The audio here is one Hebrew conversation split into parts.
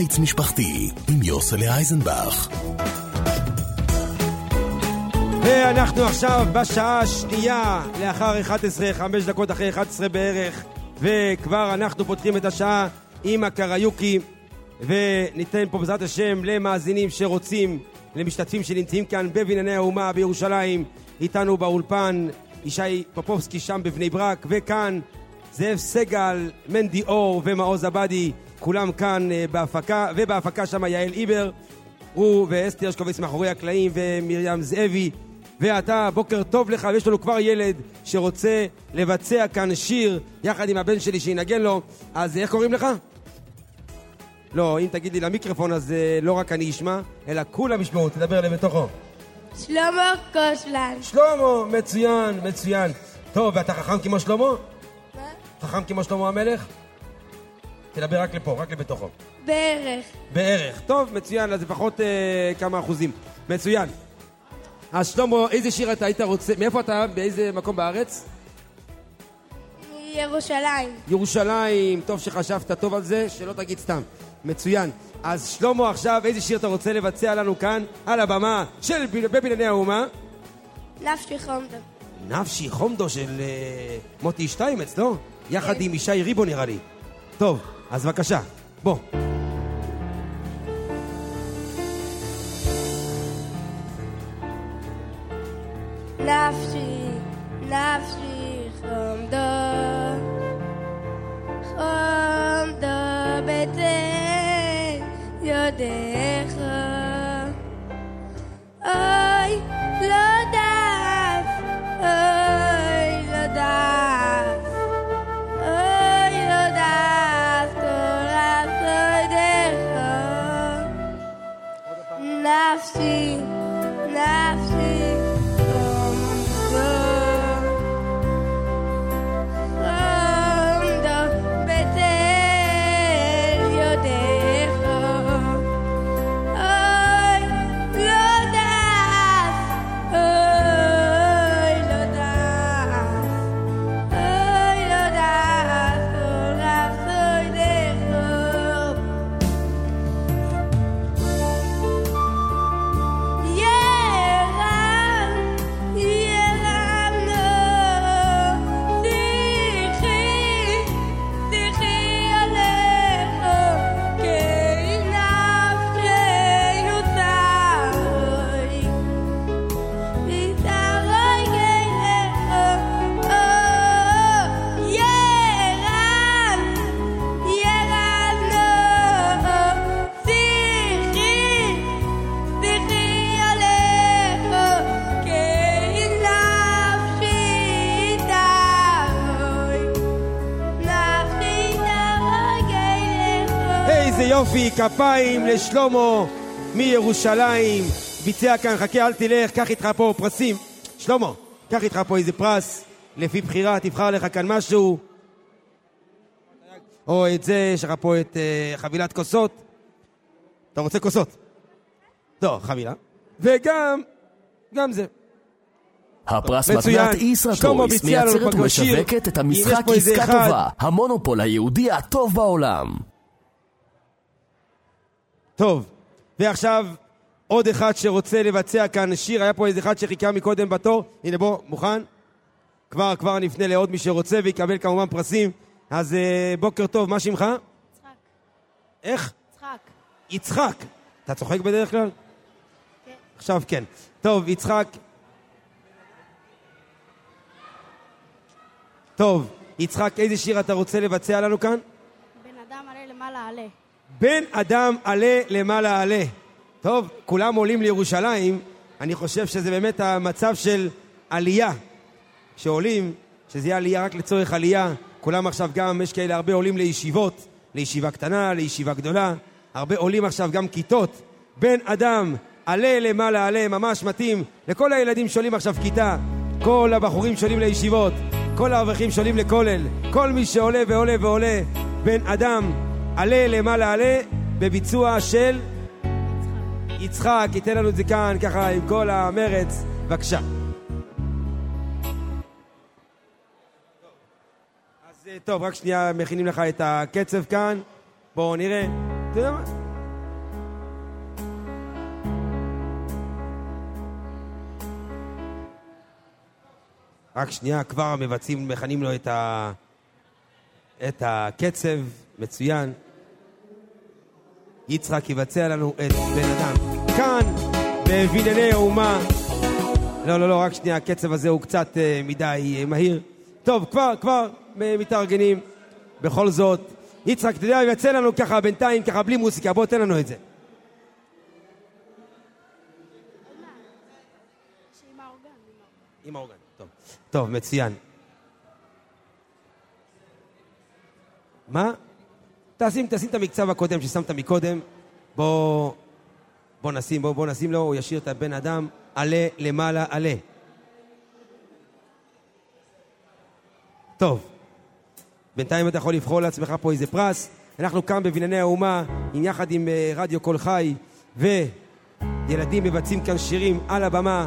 קיץ משפחתי עם יוסלה אייזנבך. ואנחנו עכשיו בשעה השנייה לאחר 11, 5 דקות אחרי 11 בערך, וכבר אנחנו פותחים את השעה עם הקריוקי, וניתן פה בעזרת השם למאזינים שרוצים, למשתתפים שנמצאים כאן בבנייני האומה בירושלים, איתנו באולפן ישי פופובסקי שם בבני ברק, וכאן זאב סגל, מנדי אור ומעוז עבדי, כולם כאן בהפקה, ובהפקה שם יעל איבר, הוא ואסתר שקובץ מאחורי הקלעים ומרים זאבי. ואתה, בוקר טוב לך, ויש לנו כבר ילד שרוצה לבצע כאן שיר יחד עם הבן שלי שינגן לו. אז איך קוראים לך? לא, אם תגיד לי למיקרופון אז לא רק אני אשמע, אלא כולם ישמעו, תדבר אליהם בתוכו. שלמה קושלן. שלמה, מצוין, מצוין. טוב, ואתה חכם כמו שלמה? מה? חכם כמו שלמה המלך? תדבר רק לפה, רק לבתוכו. בערך. בערך. טוב, מצוין, אז לפחות כמה אחוזים. מצוין. אז שלמה, איזה שיר אתה היית רוצה? מאיפה אתה? באיזה מקום בארץ? ירושלים. ירושלים. טוב שחשבת טוב על זה, שלא תגיד סתם. מצוין. אז שלמה, עכשיו איזה שיר אתה רוצה לבצע לנו כאן על הבמה של בבנייני האומה? נפשי חומדו. נפשי חומדו של מוטי שטיימץ, לא? יחד עם ישי ריבו נראה לי. טוב, אז בבקשה, בוא. נפשי, נפשי חומדו, חומדו בטן יודעך, אוי לא דף, אוי לא דף, אוי לא דף, תורף תוידך, נפשי, נפשי יופי, כפיים לשלמה מירושלים, ביצע כאן, חכה אל תלך, קח איתך פה פרסים. שלמה, קח איתך פה איזה פרס, לפי בחירה, תבחר לך כאן משהו, או את זה, יש לך פה את חבילת כוסות. אתה רוצה כוסות? טוב, חבילה. וגם זה. הפרס מתנת ישראטוריס מייצרת ומשווקת את המשחק עסקה טובה, המונופול היהודי הטוב בעולם. טוב, ועכשיו עוד אחד שרוצה לבצע כאן שיר, היה פה איזה אחד שחיכה מקודם בתור, הנה בוא, מוכן? כבר נפנה לעוד מי שרוצה ויקבל כמובן פרסים, אז בוקר טוב, מה שמך? יצחק. איך? יצחק. יצחק. אתה צוחק בדרך כלל? כן. עכשיו כן. טוב, יצחק. טוב, יצחק, איזה שיר אתה רוצה לבצע לנו כאן? בן אדם עלה למעלה עלה. בן אדם עלה למעלה עלה. טוב, כולם עולים לירושלים, אני חושב שזה באמת המצב של עלייה. שעולים, שזה יהיה עלייה רק לצורך עלייה, כולם עכשיו גם, יש כאלה הרבה עולים לישיבות, לישיבה קטנה, לישיבה גדולה, הרבה עולים עכשיו גם כיתות. בן אדם עלה למעלה עלה, ממש מתאים לכל הילדים שעולים עכשיו כיתה, כל הבחורים שעולים לישיבות, כל האברכים שעולים לכולל, כל מי שעולה ועולה ועולה, בן אדם עלה למעלה עלה, בביצוע של יצחק. ייתן לנו את זה כאן ככה עם כל המרץ, בבקשה. אז טוב, רק שנייה מכינים לך את הקצב כאן, בואו נראה. אתה יודע מה? רק שנייה, כבר מבצעים, מכנים לו את הקצב, מצוין. יצחק יבצע לנו את בן אדם. כאן, בבנייני האומה. לא, רק שנייה, הקצב הזה הוא קצת מדי מהיר. טוב, כבר מתארגנים. בכל זאת, יצחק, אתה יודע, יבצע לנו ככה בינתיים, ככה בלי מוסיקה, בוא תן לנו את זה. עם האורגן, טוב, מצוין. מה? תשים את המקצב הקודם ששמת מקודם. בוא נשים לו, הוא ישיר את הבן אדם, עלה למעלה, עלה. טוב, בינתיים אתה יכול לבחור לעצמך פה איזה פרס. אנחנו כאן בבנייני האומה, יחד עם רדיו קול חי, וילדים מבצעים כאן שירים על הבמה.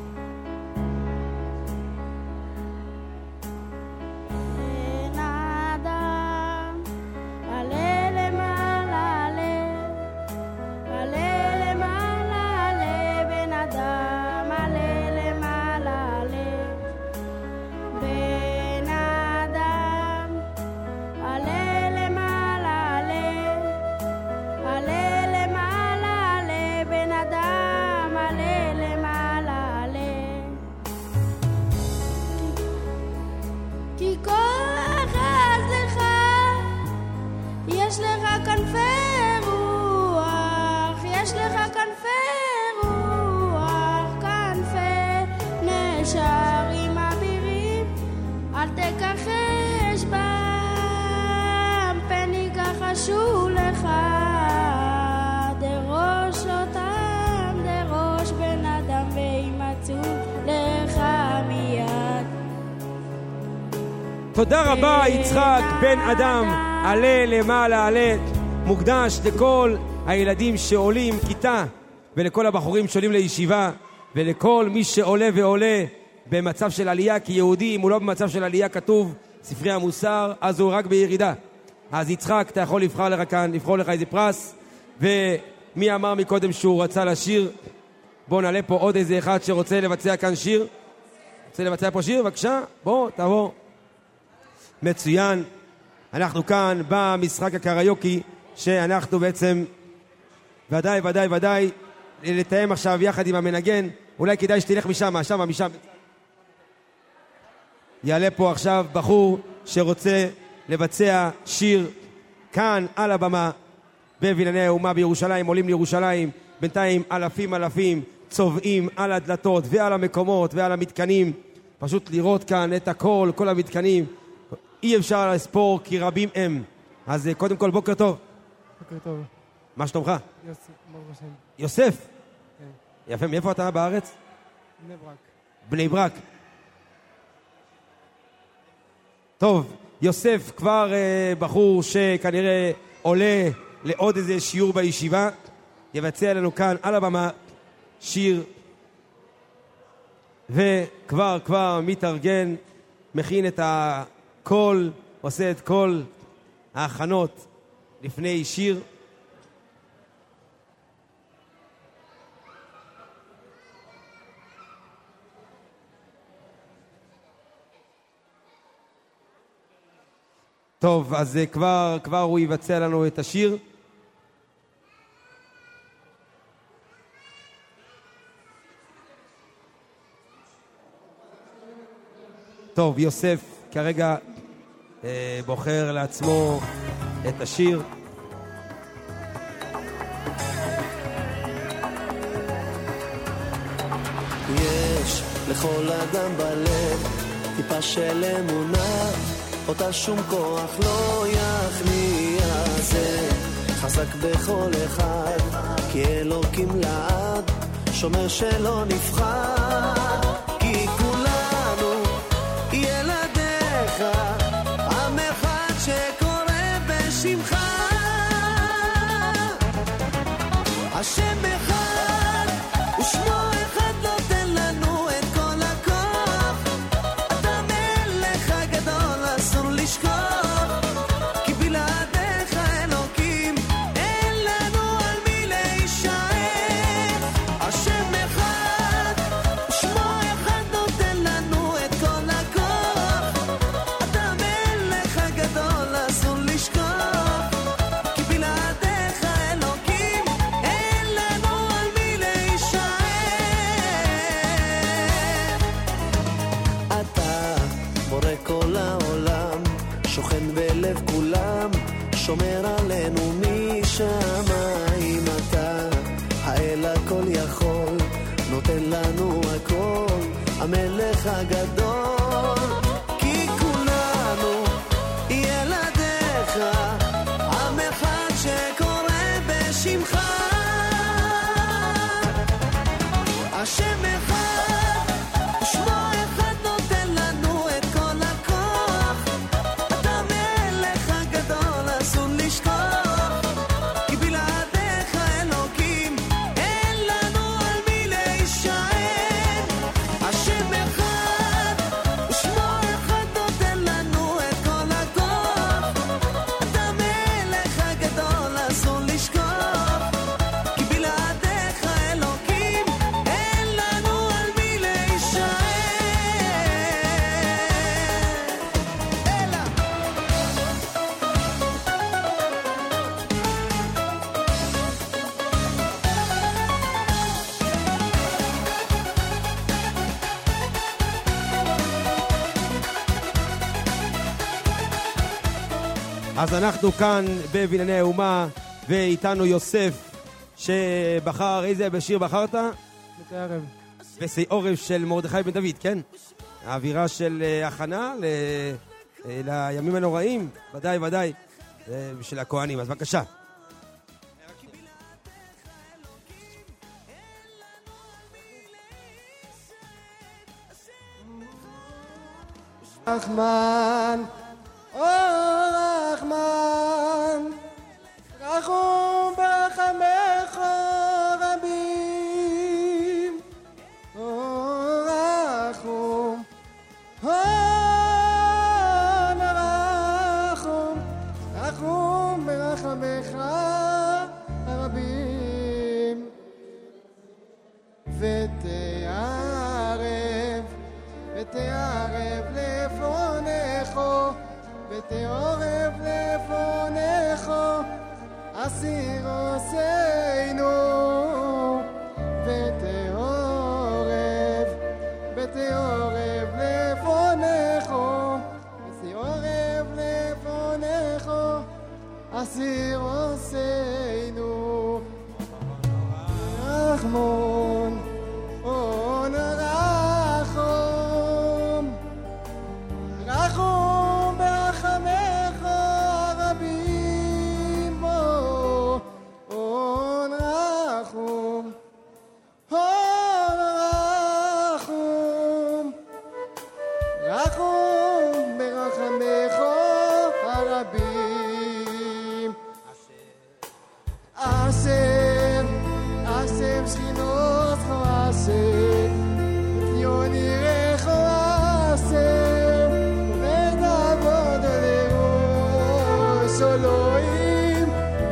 תודה רבה יצחק בן אדם, עלה למעלה עלה, מוקדש לכל הילדים שעולים כיתה ולכל הבחורים שעולים לישיבה ולכל מי שעולה ועולה במצב של עלייה, כי יהודי אם הוא לא במצב של עלייה כתוב ספרי המוסר אז הוא רק בירידה. אז יצחק אתה יכול לבחור לך איזה פרס. ומי אמר מקודם שהוא רצה לשיר? בוא נעלה פה עוד איזה אחד שרוצה לבצע כאן שיר. רוצה לבצע פה שיר? בבקשה, בוא תבוא. מצוין. אנחנו כאן במשחק הקריוקי שאנחנו בעצם ודאי לתאם עכשיו יחד עם המנגן. אולי כדאי שתלך משם. יעלה פה עכשיו בחור שרוצה לבצע שיר כאן על הבמה בבנייני האומה בירושלים. עולים לירושלים, בינתיים אלפים צובעים על הדלתות ועל המקומות ועל המתקנים. פשוט לראות כאן את הכל, כל המתקנים. אי אפשר לספור כי רבים הם. אז קודם כל בוקר טוב. בוקר טוב. מה שלומך? יוסף, ברוך השם. יוסף? כן. יפה, מאיפה אתה בארץ? בני ברק. בני ברק. טוב, יוסף כבר בחור שכנראה עולה לעוד איזה שיעור בישיבה. יבצע לנו כאן על הבמה שיר. וכבר מתארגן, מכין את הכל, עושה את כל ההכנות לפני שיר. טוב, אז כבר הוא יבצע לנו את השיר. טוב, יוסף כרגע בוחר לעצמו את השיר. יש לכל אדם בלב טיפה של אמונה, אותה שום כוח לא יכניע, זה חזק בכל אחד, כי אלוקים לעד שומר שלא נבחר, כי כולנו ילדיך, עם אחד שקורא בשמך, השם אחד ושמו אחד נותן לנו את כל הכוח, אתה מלך הגדול אסור לשכוח, כי בלעדיך אלוקים אין לנו על מי להישאר, השם אחד ושמו אחד נותן לנו את כל הכוח, כל העולם שוכן בלב כולם, שומר עלינו משמיים. אתה האל הכל יכול, נותן לנו הכל, המלך הגדול. כי כולנו ילדיך, עם אחד שקורא בשמך. השם אחד ושמו אחד נותן לנו את כל הכוח. אתה מלך הגדול אסור לשכוח, כי בלעדיך אלוקים אין לנו על מי להישען. השם אחד ושמו אחד נותן לנו את כל הכוח. אתה מלך הגדול אסור לשכוח, כי בלעדיך אלוקים אין לנו על מי להישען. אז אנחנו כאן בבנייני האומה, ואיתנו יוסף, שבחר, איזה בשיר בחרת? מתי ערב. בשיא עורב של מרדכי בן דוד, כן? האווירה של הכנה לימים הנוראים, ודאי, ודאי, בשביל הכהנים, אז בבקשה. רחמן, או רחמן, רחום ברחמך רבים. או רחום, או רחום, רחום ברחמך רבים. ותערב, ותערב לפונךו, ותערב לפונךו, אסיר עושינו. ותערב, ותערב לפונךו, ותערב לפונךו, אסיר עושינו. רחמון, און רחום, רחום ברחמך רבים. און רחום, און רחום, רחום ברחמך הרבים. אשם, אשם שכינות חסד, ציון ירח אשם, ונעבוד לראש אלוהים.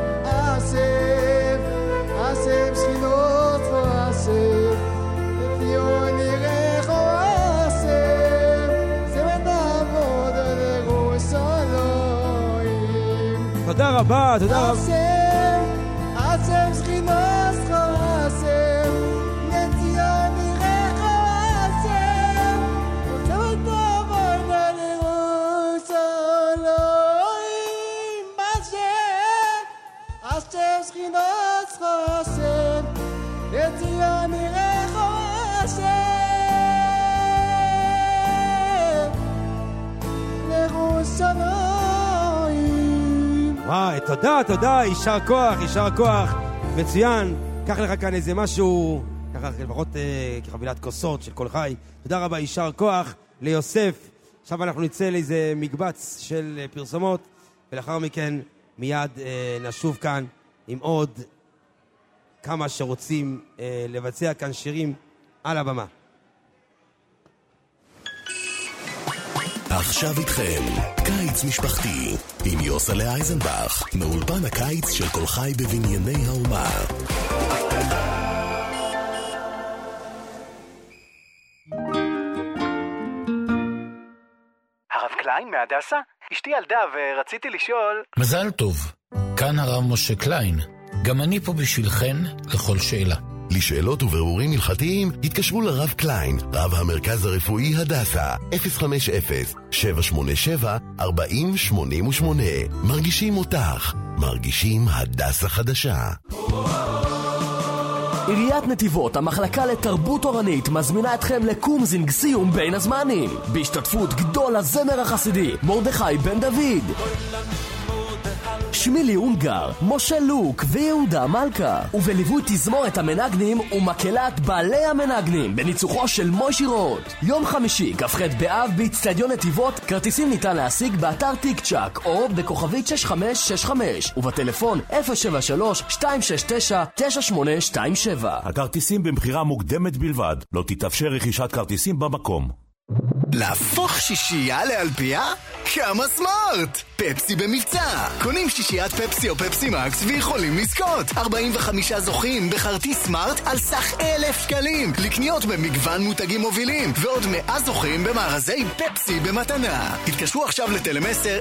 אשם, אשם שכינות חסד, ציון ירח אשם, ונעבוד לראש אלוהים. תודה רבה, תודה רבה. אשם שכינות חסד, לציון ירח אשם, ונעבוד לראש אלוהים. אשם שכינות חסד, לציון ירח אשם, לראש אלוהים. וואי, תודה, תודה, יישר כוח, יישר כוח, מצוין. קח לך כאן איזה משהו, ככה לפחות כחבילת כוסות של כל חי. תודה רבה, יישר כוח ליוסף. עכשיו אנחנו נצא לאיזה מקבץ של פרסומות, ולאחר מכן מיד נשוב כאן עם עוד כמה שרוצים לבצע כאן שירים על הבמה. עכשיו איתכם, קיץ משפחתי, עם יוסלה אייזנבך, מאולפן הקיץ של כל חי בבנייני האומה. הרב קליין מהדסה? אשתי ילדה ורציתי לשאול... מזל טוב, כאן הרב משה קליין. גם אני פה בשבילכן לכל שאלה. לשאלות וברורים הלכתיים, התקשרו לרב קליין, רב המרכז הרפואי הדסה, 050-787-4088. מרגישים אותך, מרגישים הדסה חדשה. עיריית נתיבות, המחלקה לתרבות תורנית, מזמינה אתכם לקומזינג סיום בין הזמנים, בהשתתפות גדול הזמר החסידי מרדכי בן דוד, שמילי אונגר, משה לוק ויהודה מלכה, ובליווי תזמורת המנגנים ומקהלת בעלי המנגנים בניצוחו של מוישי רוט. יום חמישי, כ"ח באב, באצטדיון נתיבות. כרטיסים ניתן להשיג באתר טיק צ'ק או בכוכבית 6565 ובטלפון 073-269-9827. הכרטיסים במחירה מוקדמת בלבד, לא תתאפשר רכישת כרטיסים במקום. להפוך שישייה לאלפייה? כמה סמארט! פפסי במבצע! קונים שישיית פפסי או פפסי מקס ויכולים לזכות 45 זוכים בכרטיס סמארט על סך 1,000 שקלים לקניות במגוון מותגים מובילים ועוד 100 זוכים במארזי פפסי במתנה. התקשרו עכשיו לטלמסר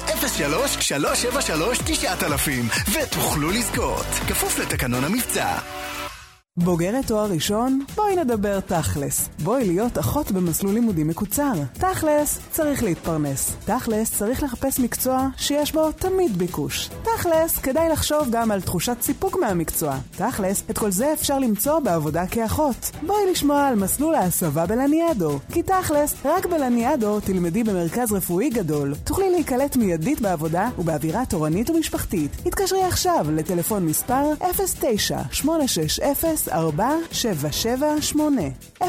03-373-9000 ותוכלו לזכות, כפוף לתקנון המבצע. בוגרת תואר ראשון? בואי נדבר תכלס. בואי להיות אחות במסלול לימודים מקוצר. תכלס צריך להתפרנס. תכלס צריך לחפש מקצוע שיש בו תמיד ביקוש. תכלס כדאי לחשוב גם על תחושת סיפוק מהמקצוע. תכלס את כל זה אפשר למצוא בעבודה כאחות. בואי לשמוע על מסלול ההסבה בלניאדו. כי תכלס רק בלניאדו תלמדי במרכז רפואי גדול. תוכלי להיקלט מיידית בעבודה ובאווירה תורנית ומשפחתית. התקשרי עכשיו לטלפון מספר 09-860-4778 09-860-4778.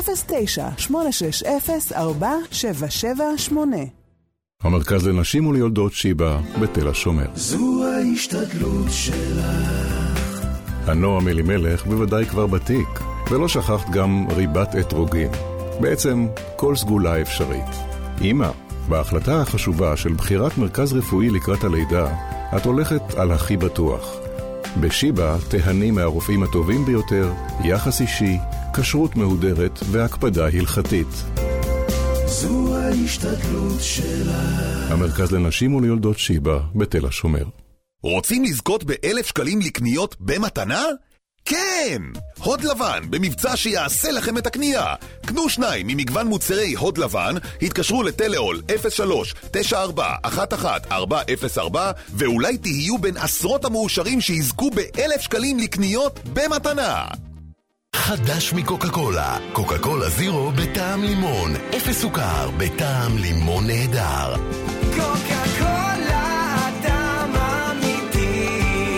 המרכז לנשים וליולדות שיבא בתל השומר. זו ההשתדלות שלך. הנועם אלימלך בוודאי כבר בתיק, ולא שכחת גם ריבת אתרוגים. בעצם כל סגולה אפשרית. אמא, בהחלטה החשובה של בחירת מרכז רפואי לקראת הלידה, את הולכת על הכי בטוח. בשיבא תהני מהרופאים הטובים ביותר, יחס אישי, כשרות מהודרת והקפדה הלכתית. זו ההשתדלות שלה. המרכז לנשים וליולדות שיבא בתל השומר. רוצים לזכות ב1,000 שקלים לקניות במתנה? כן! הוד לבן במבצע שיעשה לכם את הקנייה. קנו 2 ממגוון מוצרי הוד לבן, התקשרו לטלאול 03-9411-404 ואולי תהיו בין עשרות המאושרים שיזכו ב1,000 שקלים לקניות במתנה. חדש מקוקה קולה, קוקה קולה זירו בטעם לימון, 0 סוכר בטעם לימון נהדר. קוקה קולה, הטעם האמיתי.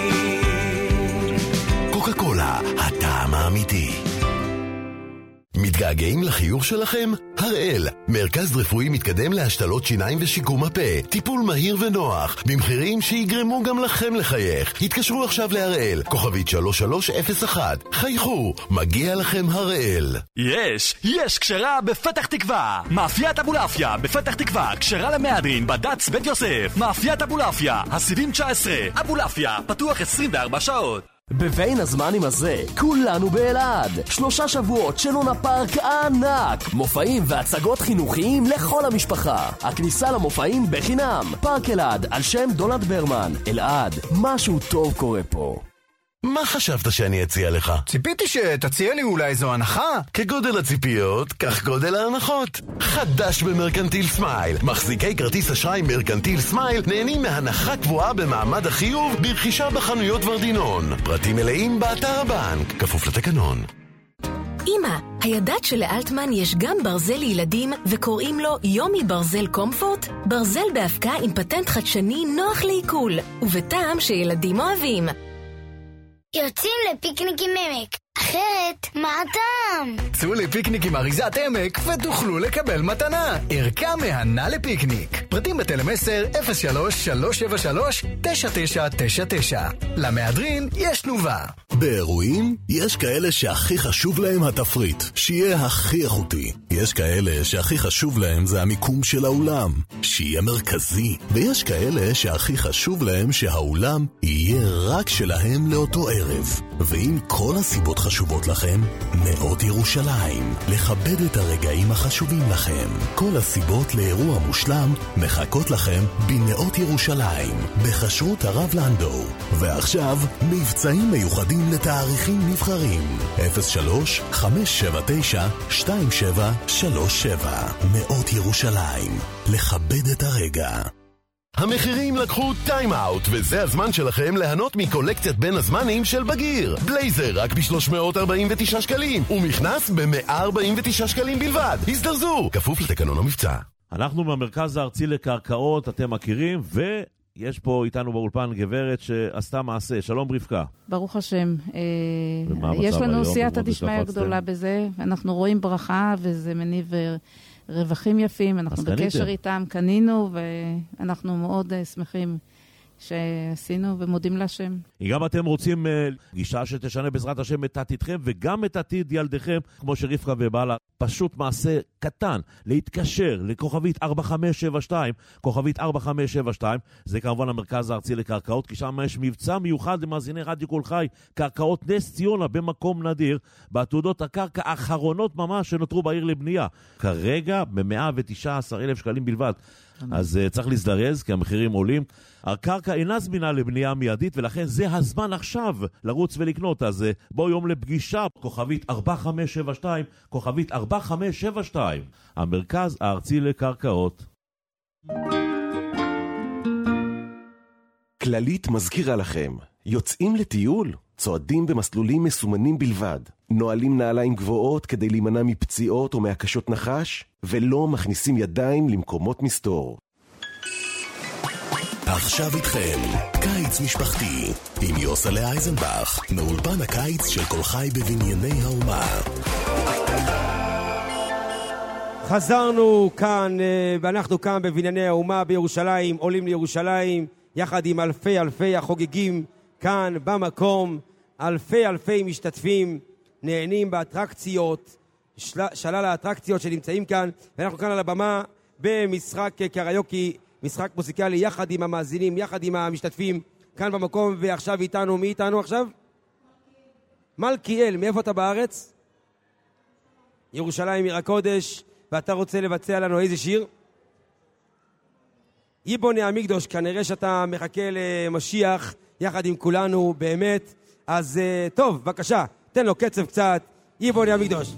קוקה קולה, הטעם האמיתי. מתגעגעים לחיוך שלכם? הראל, מרכז רפואי מתקדם להשתלות שיניים ושיקום הפה, טיפול מהיר ונוח, במחירים שיגרמו גם לכם לחייך. התקשרו עכשיו להראל, כוכבית 3301. חייכו, מגיע לכם הראל. יש כשרה בפתח תקווה. מאפיית אבולעפיה בפתח תקווה, כשרה למהדרין בד"ץ בית יוסף. מאפיית אבולעפיה, הסיבים 19. אבולעפיה, פתוח 24 שעות. בבין הזמנים הזה, כולנו באלעד. 3 שבועות של לונה פארק ענק. מופעים והצגות חינוכיים לכל המשפחה. הכניסה למופעים בחינם. פארק אלעד על שם דונלד ברמן. אלעד, משהו טוב קורה פה. מה חשבת שאני אציע לך? ציפיתי שתציע לי אולי איזו הנחה. כגודל הציפיות, כך גודל ההנחות. חדש במרקנטיל סמייל. מחזיקי כרטיס אשראי מרקנטיל סמייל נהנים מהנחה קבועה במעמד החיוב ברכישה בחנויות ורדינון. פרטים מלאים באתר הבנק, כפוף לתקנון. אמא, הידעת שלאלטמן יש גם ברזל לילדים וקוראים לו יומי ברזל קומפורט? ברזל בהפקה עם פטנט חדשני נוח לעיכול ובטעם שילדים אוהבים. יוצאים לפיקניק עם עמק, אחרת מה הטעם? צאו לפיקניק עם אריזת עמק ותוכלו לקבל מתנה, ערכה מהנה לפיקניק. פרטים בטלמסר 03-373-9999. למהדרין יש תנובה. באירועים יש כאלה שהכי חשוב להם התפריט, שיהיה הכי איכותי. יש כאלה שהכי חשוב להם זה המיקום של האולם, שיהיה מרכזי. ויש כאלה שהכי חשוב להם שהאולם יהיה רק שלהם לאותו ערב. ואם כל הסיבות חשובות לכם, מאוד נאות ירושלים, לכבד את הרגעים החשובים לכם. כל הסיבות לאירוע מושלם מחכות לכם בנאות ירושלים, בחשרות הרב לנדו. ועכשיו, מבצעים מיוחדים לתאריכים נבחרים. 03-579-2737. נאות ירושלים, לכבד את הרגע. המחירים לקחו טיים-אוט, וזה הזמן שלכם ליהנות מקולקציית בין הזמנים של בגיר. בלייזר רק ב-349 שקלים, ומכנס ב-149 שקלים בלבד. הזדרזו, כפוף לתקנון המבצע. אנחנו במרכז הארצי לקרקעות, אתם מכירים, ויש פה איתנו באולפן גברת שעשתה מעשה. שלום רבקה. ברוך השם. יש לנו סייעתא דשמיא גדולה בזה, אנחנו רואים ברכה, וזה מניב רווחים יפים, אנחנו בקשר איתם, קנינו, ואנחנו מאוד שמחים שעשינו ומודים להשם. גם אתם רוצים גישה שתשנה בעזרת השם את עתידכם וגם את עתיד ילדיכם, כמו שרבקה ובעלה, פשוט מעשה קטן, להתקשר לכוכבית 4572, כוכבית 4572, זה כמובן המרכז הארצי לקרקעות, כי שם יש מבצע מיוחד למאזיני רדיו כל חי, קרקעות נס ציונה במקום נדיר, בעתודות הקרקע האחרונות ממש שנותרו בעיר לבנייה, כרגע ב-119,000 שקלים בלבד. אז צריך להזדרז, כי המחירים עולים. הקרקע אינה זמינה לבנייה מיידית, ולכן זה הזמן עכשיו לרוץ ולקנות. אז בוא יום לפגישה, כוכבית 4572, כוכבית 4572, המרכז הארצי לקרקעות. כללית מזכירה לכם, יוצאים לטיול, צועדים במסלולים מסומנים בלבד, נועלים נעליים גבוהות כדי להימנע מפציעות או מהקשות נחש, ולא מכניסים ידיים למקומות מסתור. עכשיו איתכם, קיץ משפחתי, עם יוסלה אייזנבך, מאולפן הקיץ של כל חי בבנייני האומה. חזרנו כאן, ואנחנו כאן בבנייני האומה בירושלים, עולים לירושלים, יחד עם אלפי החוגגים כאן במקום, אלפי משתתפים, נהנים באטרקציות, שלל האטרקציות שנמצאים כאן, ואנחנו כאן על הבמה במשחק קריוקי, משחק מוזיקלי, יחד עם המאזינים, יחד עם המשתתפים, כאן במקום, ועכשיו איתנו, מי איתנו עכשיו? מלכיאל, מאיפה אתה בארץ? ירושלים עיר הקודש, ואתה רוצה לבצע לנו איזה שיר? איבוני המקדוש, כנראה שאתה מחכה למשיח, יחד עם כולנו, באמת. אז טוב, בבקשה, תן לו קצב קצת, איבוני המקדוש.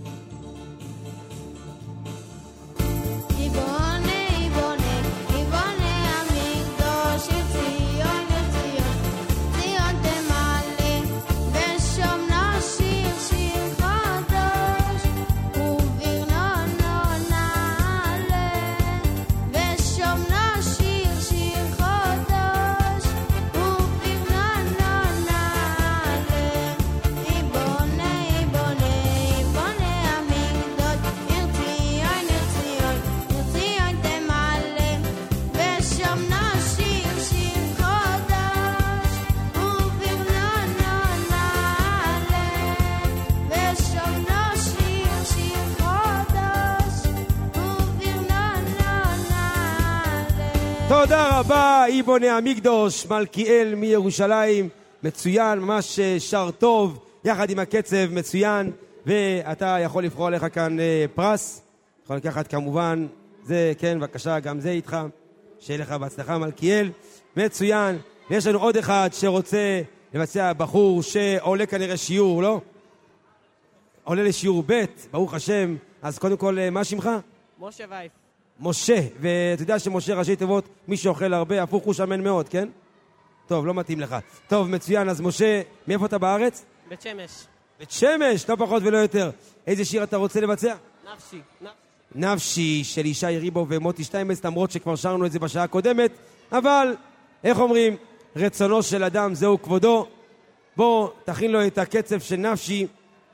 תודה רבה, איבוני המקדוש, מלכיאל מירושלים, מצוין, ממש שר טוב, יחד עם הקצב מצוין, ואתה יכול לבחור עליך כאן פרס, יכול לקחת כמובן, זה כן, בבקשה, גם זה איתך, שיהיה לך בהצלחה מלכיאל, מצוין, ויש לנו עוד אחד שרוצה לבצע בחור שעולה כנראה שיעור, לא? עולה לשיעור ב', ברוך השם, אז קודם כל, מה שמך? משה וייף. משה, ואתה יודע שמשה ראשי תיבות, מי שאוכל הרבה, הפוך הוא שמן מאוד, כן? טוב, לא מתאים לך. טוב, מצוין, אז משה, מאיפה אתה בארץ? בית שמש. בית שמש, לא פחות ולא יותר. איזה שיר אתה רוצה לבצע? נפשי. נפשי של ישי ריבו ומוטי שטיימץ, למרות שכבר שרנו את זה בשעה הקודמת, אבל, איך אומרים, רצונו של אדם זהו כבודו. בוא, תכין לו את הקצב של נפשי,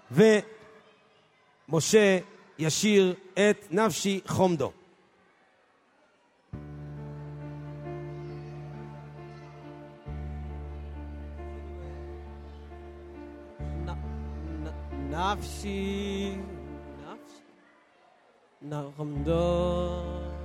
ומשה ישיר את נפשי חומדו. נפשי חומדו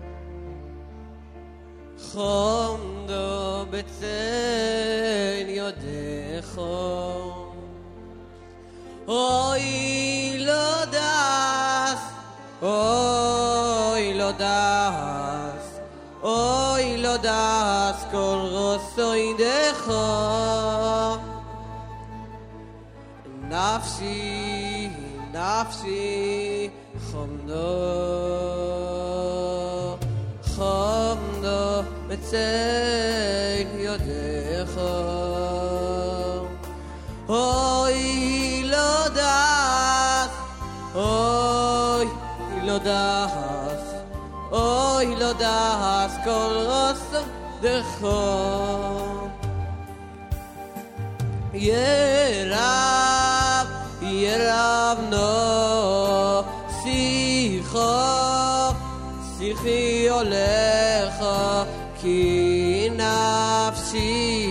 חומדו בצל יודךו אוי לא Oy lo das, oy lo das kol rosoy decho nafshi, nafshi chomdo, chomdo betzel yodecho oy lo das, oy lo das, oy lo das kol rosoy decho yerav, yerav no sicho, sichi olecha ki nafshi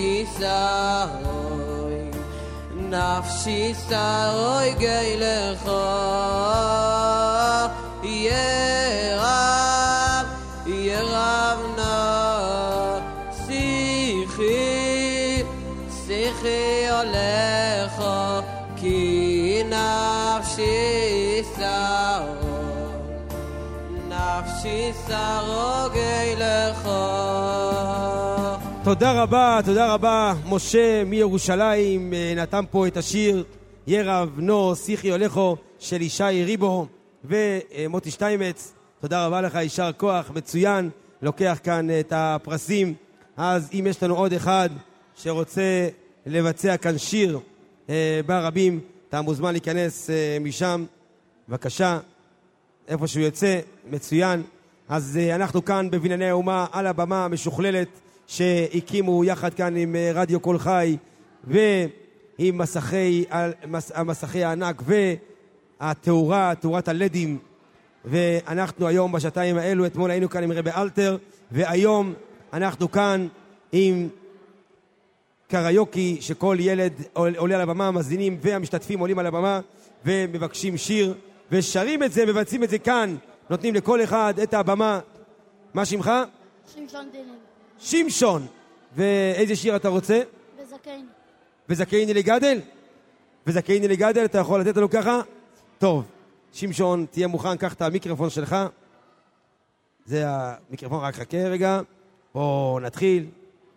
saroy, nafshi saroy geilecha yerav, yerav no sichi, sichi olecha ki nafshi saroy, nafshi saroy geilecha. תודה רבה, תודה רבה. משה מירושלים נתן פה את השיר ירב נו שיחי הולכו של ישי ריבו ומוטי שטיימץ. תודה רבה לך, יישר כוח, מצוין, לוקח כאן את הפרסים. אז אם יש לנו עוד אחד שרוצה לבצע כאן שיר ברבים, אתה מוזמן להיכנס משם, בבקשה, איפה שהוא יוצא, מצוין. אז אנחנו כאן בבנייני האומה על הבמה המשוכללת שהקימו יחד כאן עם רדיו קול חי ועם מסכי הענק והתאורה, תאורת הלדים. ואנחנו היום בשעתיים האלו, אתמול היינו כאן עם רבי אלתר, והיום אנחנו כאן עם קריוקי, שכל ילד עולה על הבמה, המאזינים והמשתתפים עולים על הבמה ומבקשים שיר ושרים את זה, מבצעים את זה כאן, נותנים לכל אחד את הבמה. מה שמך? שמשון דנל. שמשון. ואיזה שיר אתה רוצה? וזכייני. וזכייני לגדל? וזכייני לגדל, אתה יכול לתת לנו ככה? טוב, שמשון, תהיה מוכן, קח את המיקרופון שלך. זה המיקרופון, רק חכה רגע. בואו נתחיל.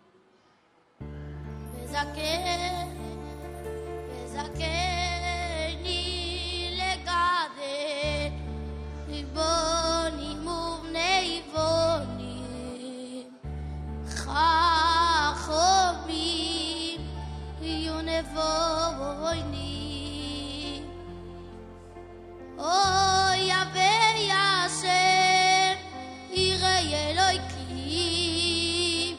וזכייני לגדל, ריבונים ובני בונים, חכמים יהיו נבונים. אוי אבי השם יראי אלוהיקים,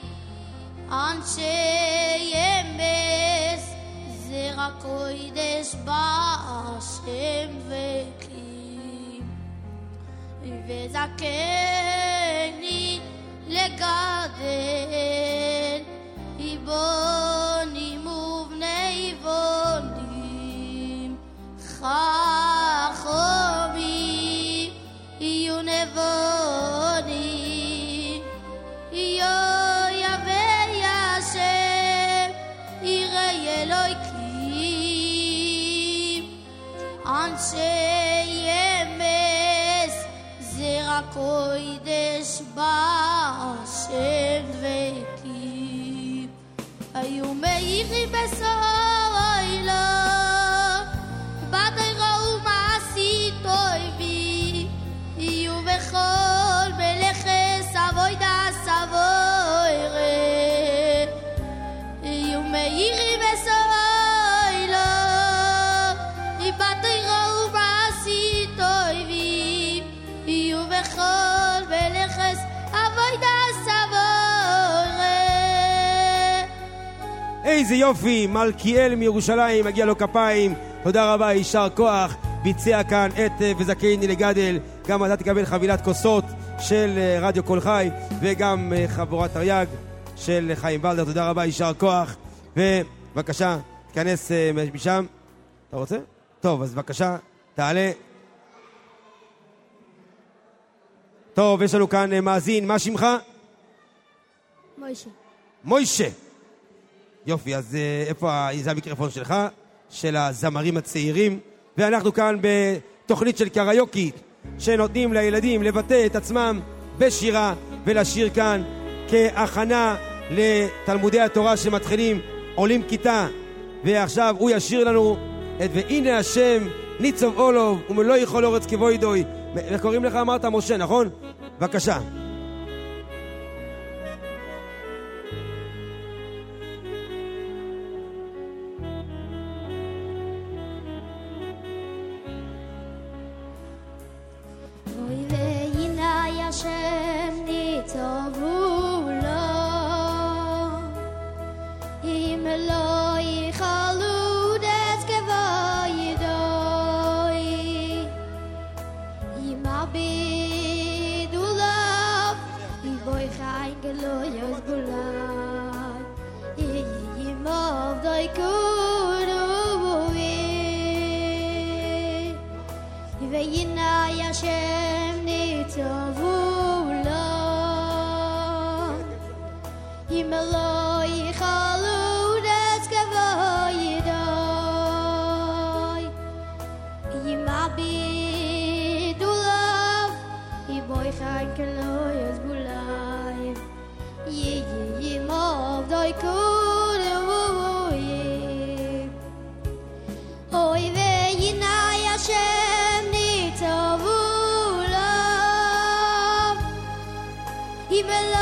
אנשי אמס זרע קודש בהשם וקים. וזכני לגדל, בונים ובני בונים, חכמים יהיו נבונים. יוי אבי השם יראי אלוהיקים, אנשי אמס זרע קודש בהשם וקים. היו מאירים בסוילו, בדי ראו מעשי טובי, יהיו בכל מלאכת אבוידה סבוירה. יהיו מאירים בסוילו, בדי ראו מעשי טובי, יהיו בכל מלאכת אבוידה סבוירה. איזה יופי, מלכיאל מירושלים, מגיע לו כפיים, תודה רבה, יישר כוח, ביצע כאן את וזכייני לגדל. גם אתה תקבל חבילת כוסות של רדיו קול חי וגם חבורת תרי"ג של חיים בלדר. תודה רבה, יישר כוח. ובבקשה תיכנס משם. אתה רוצה? טוב, אז בבקשה תעלה. טוב, יש לנו כאן מאזין, מה שמך? מוישה. מוישה. יופי, אז איפה זה המיקרופון שלך? של הזמרים הצעירים. ואנחנו כאן בתוכנית של קריוקי שנותנים לילדים לבטא את עצמם בשירה ולשיר כאן כהכנה לתלמודי התורה שמתחילים, עולים כיתה, ועכשיו הוא ישיר לנו את והנה השם ניצוב אולוב ומלוא יכול אורץ כבוידוי. וקוראים לך, אמרת משה, נכון? בבקשה. השם ניצבו לו אם לא יחלוד את כבוידוי אם עבידו לו יבוי חיים גלו יסבולן אם עבדוי כורוי וינאי השם ניצבו אם לא יחלוד את כבוידוי אם עבידו לו יבוי חיים כלו יסבוליים אם עבדוי כורוי אוי וינאי השם ניצבו לו אם לא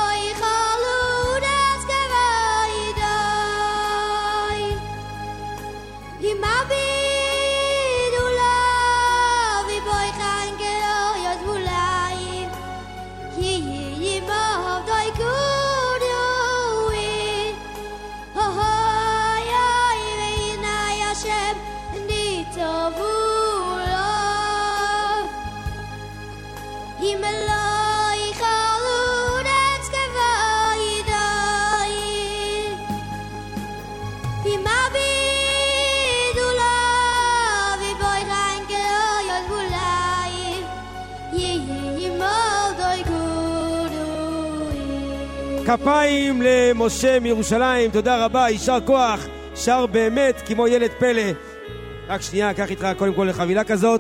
כפיים למשה מירושלים, תודה רבה, יישר כוח, שר באמת כמו ילד פלא. רק שנייה, קח איתך קודם כל לחבילה כזאת.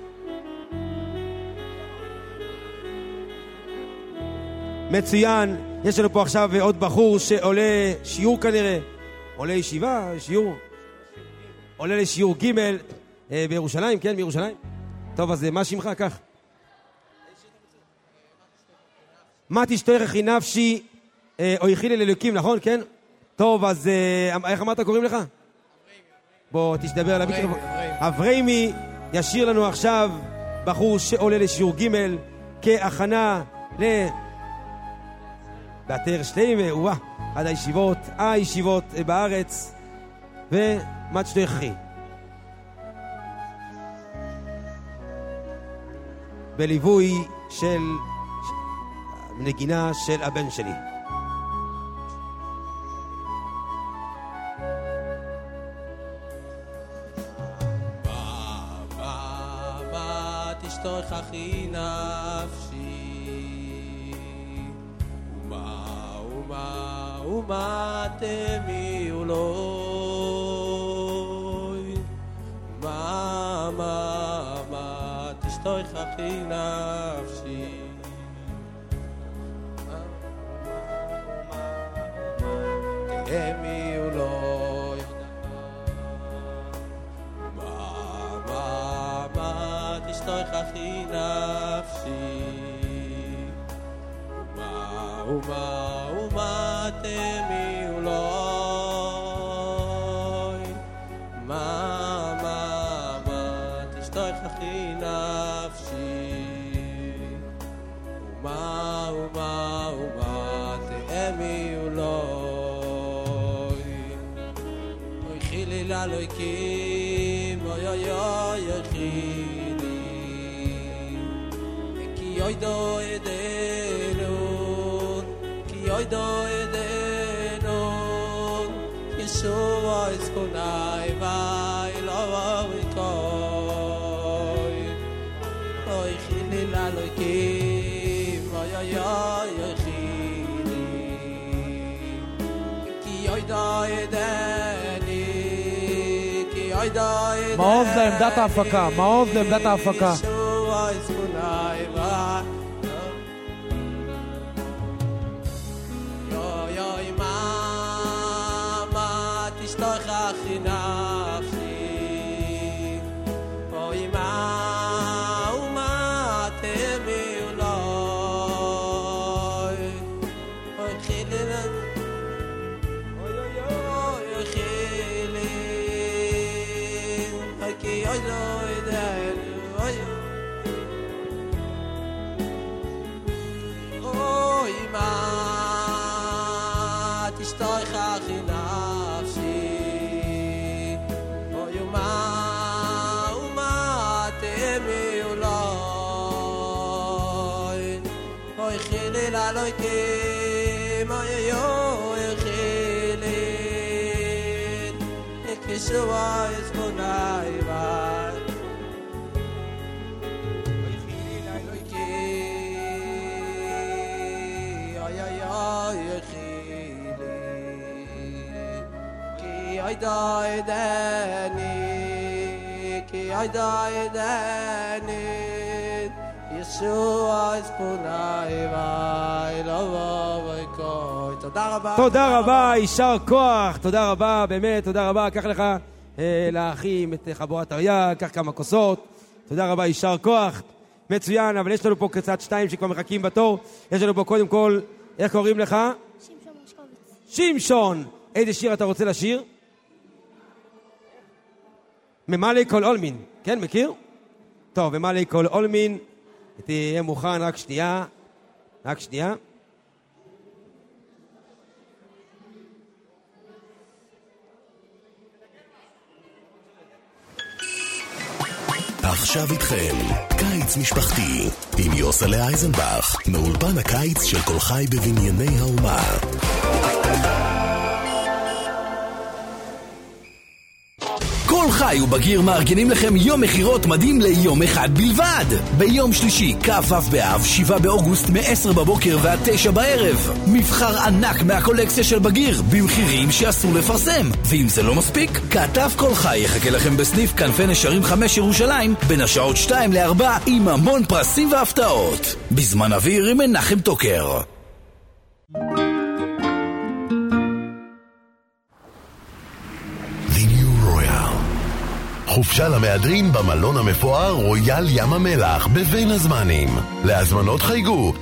מצוין, יש לנו פה עכשיו עוד בחור שעולה שיעור כנראה, עולה ישיבה, שיעור, עולה לשיעור ג' בירושלים, כן, בירושלים. טוב, אז מה שמך? כך. מה תשתויכי נפשי או יחילי ללוקים, נכון? כן? טוב, אז איך אמרת קוראים לך? בוא תשדבר על המיקרופון. אבריימי ישיר לנו עכשיו בחור שעולה לשיעור ג' כהכנה באתר שלמה, עד הישיבות בארץ, ומה תשתויכי בליווי של נגינה של הבן שלי. תשתוכחי נפשי ומה תמיעו לוי מה תשתוכחי נפשי תמיעו לוי מה תשתוכחי נפשי ומה תמיעו לוי מה תשתוכחי נפשי ומה תמיעו לוי אוי חילי לאלוהים אוי אוי אוי חילי כי אוי דו ידנו Oy do edenon Yeshua is kunai vai lo koy Oy khili la lo kim oy oy oy khili Ki oy do edeni Ki oy do edeni מעוז לעמדת ההפקה, מעוז לעמדת ההפקה. Yeshua is תודה רבה, יישר כוח, תודה רבה, באמת, תודה רבה. קח לך לאחים את חבורת אריה, קח כמה כוסות, תודה רבה, יישר כוח, מצוין. אבל יש לנו פה קצת שתיים שכבר מחכים בתור. יש לנו פה קודם כל, איך קוראים לך? שמשון מושקוביץ. שמשון, איזה שיר אתה רוצה לשיר? ממלא כל עולמין, כן, מכיר? טוב, ממלא כל עולמין, תהיה מוכן, רק שנייה, רק שנייה. עכשיו איתכם, קיץ משפחתי, עם יוסלה אייזנבך, מאולפן הקיץ של כל חי בבנייני האומה. כל חי ובגיר מארגנים לכם יום מחירות מדהים ליום אחד בלבד. ביום שלישי, כ"ו באב, 7 באוגוסט, מ-10 בבוקר ועד 9 בערב. מבחר ענק מהקולקציה של בגיר, במחירים שאסור לפרסם. ואם זה לא מספיק, כתב כל חי יחכה לכם בסניף כנפי נשרים 5 ירושלים, בין השעות 2 ל-4, עם המון פרסים והפתעות. בזמן אוויר עם מנחם טוקר. חופשה למהדרין במלון המפואר רויאל ים המלח בבין הזמנים. להזמנות חייגו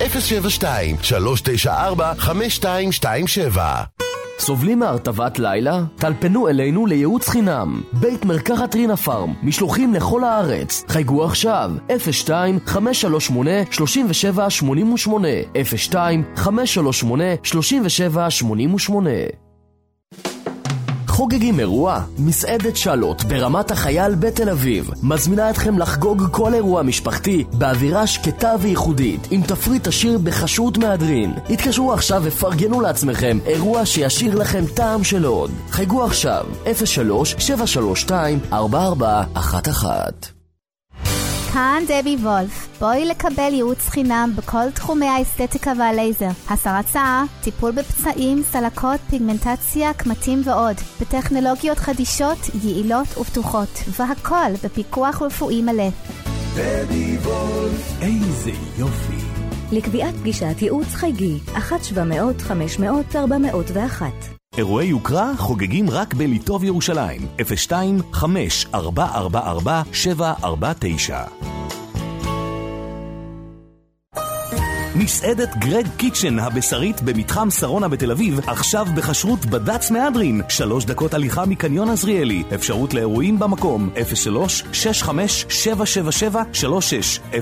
072-394-5227. סובלים מהרטבת לילה? טלפנו אלינו לייעוץ חינם. בית מרקחת רינה פארם, משלוחים לכל הארץ. חייגו עכשיו 02-538-3788 02-538-3788. חוגגים אירוע? מסעדת שלוט ברמת החייל בתל אביב מזמינה אתכם לחגוג כל אירוע משפחתי באווירה שקטה וייחודית עם תפריט עשיר בחשות מהדרין. התקשרו עכשיו ופרגנו לעצמכם אירוע שישאיר לכם טעם של עוד. חייגו עכשיו 03-732-4411. כאן דבי וולף. בואי לקבל ייעוץ חינם בכל תחומי האסתטיקה והלייזר. הסרת שיער, טיפול בפצעים, סלקות, פיגמנטציה, קמטים ועוד. בטכנולוגיות חדישות, יעילות ופתוחות. והכל בפיקוח רפואי מלא. דבי וולף. איזה יופי. לקביעת פגישת ייעוץ חייגי 1-700-500-401. אירועי יוקרה חוגגים רק בליטוב ירושלים 02-5444-749. מסעדת גרג קיצ'ן הבשרית במתחם שרונה בתל אביב עכשיו בחשרות בד"ץ מהדרין 3 דקות הליכה מקניון עזריאלי. אפשרות לאירועים במקום 03-65-777-36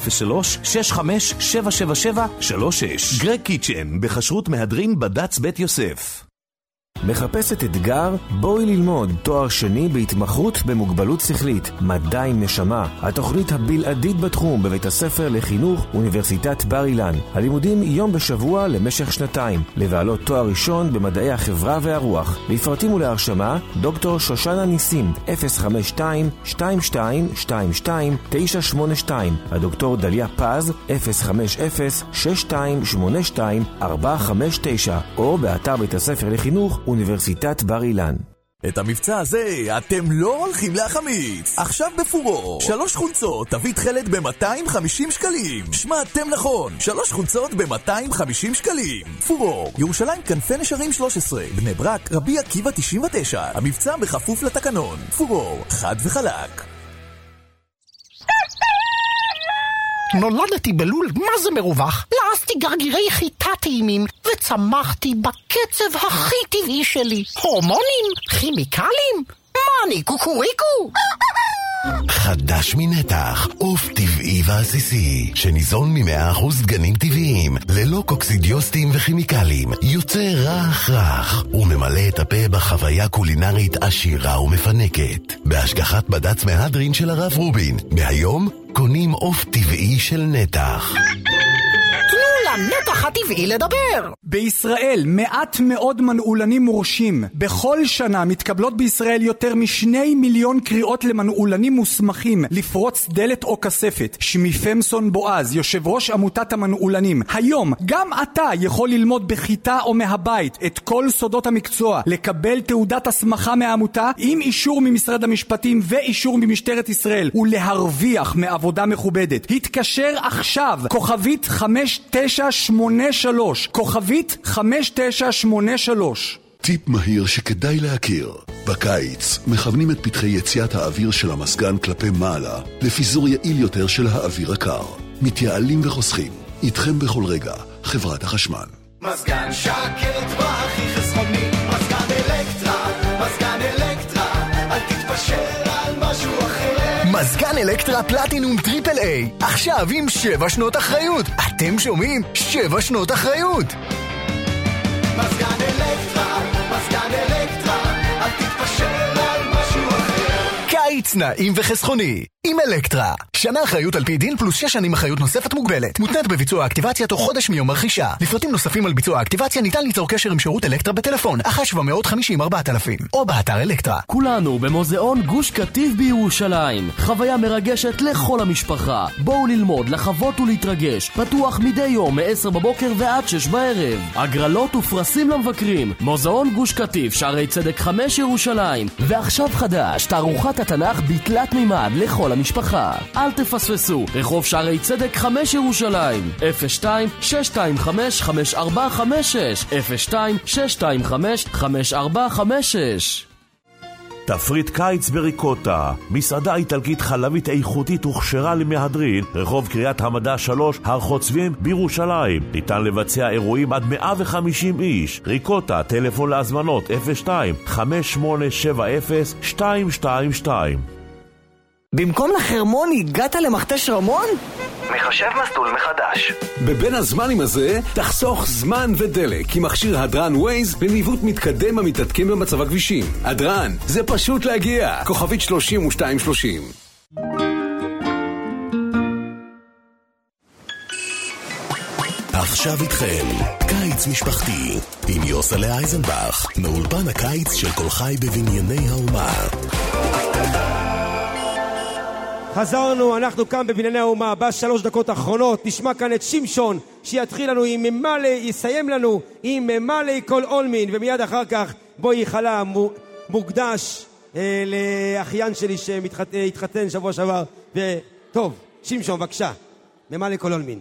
03-65-777-36. גרג קיצ'ן בחשרות מהדרין בד"ץ בית יוסף. מחפשת אתגר? בואי ללמוד תואר שני בהתמחות במוגבלות שכלית, מדע עם נשמה, התוכנית הבלעדית בתחום בבית הספר לחינוך אוניברסיטת בר אילן. הלימודים יום בשבוע למשך 2 לבעלות תואר ראשון במדעי החברה והרוח. לפרטים ולהרשמה דוקטור שושנה ניסים 052-2222-982, הדוקטור דליה פז 050-6282-459 או באתר בית הספר לחינוך אוניברסיטת בר אילן. את המבצע הזה אתם לא הולכים להחמיץ. עכשיו בפורור 3 חולצות תווית חלד ב-250 שקלים. שמעתם נכון, 3 חולצות ב-250 שקלים. פורור, ירושלים כנפי נשרים 13, בני ברק, רבי עקיבא 99. המבצע בכפוף לתקנון. פורור, חד וחלק. נולדתי בלול, מה זה מרווח? הכנסתי גרגירי חיטה טעימים וצמחתי בקצב הכי טבעי שלי. הורמונים? כימיקלים? מה אני, קוקוריקו? חדש מנתח, עוף טבעי ועסיסי, שניזון מ100% דגנים טבעיים, ללא קוקסידיוסטים וכימיקלים, יוצא רך וממלא את הפה בחוויה קולינרית עשירה ומפנקת. בהשגחת בד"ץ מהדרין של הרב רובין, מהיום קונים עוף טבעי של נתח. נתח הטבעי לדבר. בישראל מעט מאוד מנעולנים מורשים. בכל שנה מתקבלות בישראל יותר מ2 מיליון קריאות למנעולנים מוסמכים לפרוץ דלת או כספת. שמי פמסון בועז, יושב ראש עמותת המנעולנים. היום גם אתה יכול ללמוד בחיטה או מהבית את כל סודות המקצוע, לקבל תעודת הסמכה מהעמותה עם אישור ממשרד המשפטים ואישור ממשטרת ישראל, ולהרוויח מעבודה מכובדת. התקשר עכשיו, כוכבית 5983, כוכבית 5983. טיפ מהיר שכדאי להכיר. בקיץ מכוונים את פתחי יציאת האוויר של המזגן כלפי מעלה לפיזור יעיל יותר של האוויר הקר. מתייעלים וחוסכים. איתכם בכל רגע, חברת החשמל. מזגן שקט והכי חסכוני, מזגן אלקטרה, מזגן אלקטרה, אל תתפשר על משהו אחר. מזגן אלקטרה פלטינום טריפל איי, עכשיו עם 7 שנות אחריות. אתם שומעים? 7 שנות אחריות. מזגן אלקטרה, מזגן אלקטרה, אל תתפשר על משהו אחר. קיץ נעים וחסכוני עם אלקטרה. שנה אחריות על פי דין פלוס 6 שנים אחריות נוספת מוגבלת. מותנית בביצוע האקטיבציה תוך חודש מיום הרכישה. לפרטים נוספים על ביצוע האקטיבציה ניתן ליצור קשר עם שירות אלקטרה בטלפון 1-750-4000 או באתר אלקטרה. כולנו במוזיאון גוש קטיף בירושלים. חוויה מרגשת לכל המשפחה. בואו ללמוד, לחוות ולהתרגש. פתוח מדי יום מ-10 בבוקר ועד 6 בערב. הגרלות ופרסים למבקרים. מוזיאון גוש קטיף, שערי צדק 5 ירושלים. ועכשיו חדש, תערוכת התנ"ך בתלת מימד לכל המשפחה. אל תפספסו, רחוב שערי צדק 5 ירושלים, 02-625-5456, 02-625-5456. תפריט קיץ בריקוטה, מסעדה איטלקית חלבית איכותית הוכשרה למהדרין, רחוב קריית המדע 3, הר חוצבים בירושלים. ניתן לבצע אירועים עד 150 איש. ריקוטה, טלפון להזמנות 02-5870-222. במקום לחרמון הגעת למכתש רמון? מחשב מסלול מחדש. בבין הזמנים הזה תחסוך זמן ודלק עם מכשיר הדרן ווייז בניווט מתקדם המתעדכן במצב הכבישים. הדרן, זה פשוט להגיע. כוכבית 3230. עכשיו איתכם, קיץ משפחתי עם יוסלה אייזנבך, מאולפן הקיץ של כל חי בבנייני האומה. חזרנו, אנחנו כאן בבנייני האומה. ב3 דקות האחרונות נשמע כאן את שמשון שיתחיל לנו עם יסיים לנו עם ממלא כל עולמין, ומיד אחר כך בואי חלה מוקדש לאחיין שלי שהתחתן שבוע שעבר. וטוב, שמשון בבקשה, ממלא כל עולמין.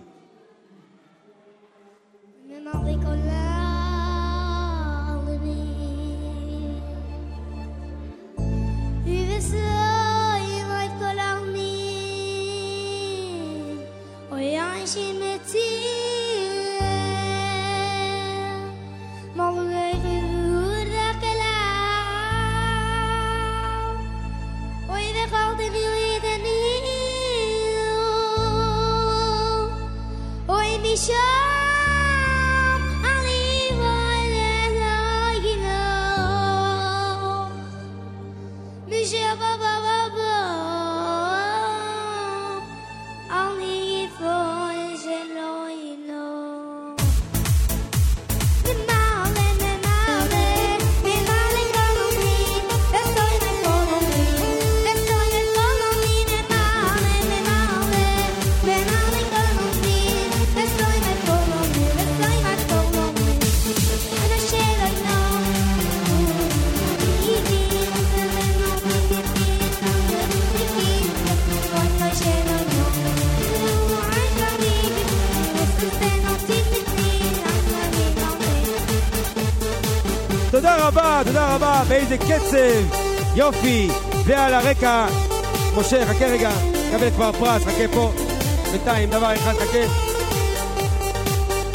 תודה רבה, באיזה קצב, יופי. ועל הרקע, משה, חכה רגע, קבל כבר פרס, חכה פה, בינתיים, דבר אחד, חכה.